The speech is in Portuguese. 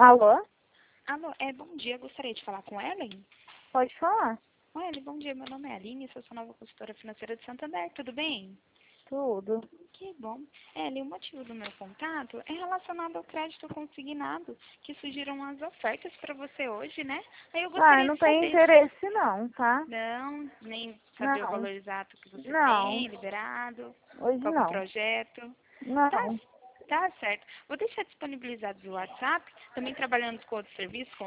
Alô? Alô, bom dia, gostaria de falar com Ellen? Pode falar? Oi, Ellen, bom dia, meu nome é Aline, sou sua nova consultora financeira de Santander, tudo bem? Tudo. Que bom. Ellen, o motivo do meu contato é relacionado ao crédito consignado, que surgiram as ofertas para você hoje, né? Aí eu Ah, gostaria não de tem saber. interesse não, tá? Não, nem saber o Não. valor exato que você Não. tem, liberado, Hoje qual que é o não. projeto. Tá, Não. tá certo. Vou deixar disponibilizado o WhatsApp, também trabalhando com outros serviços,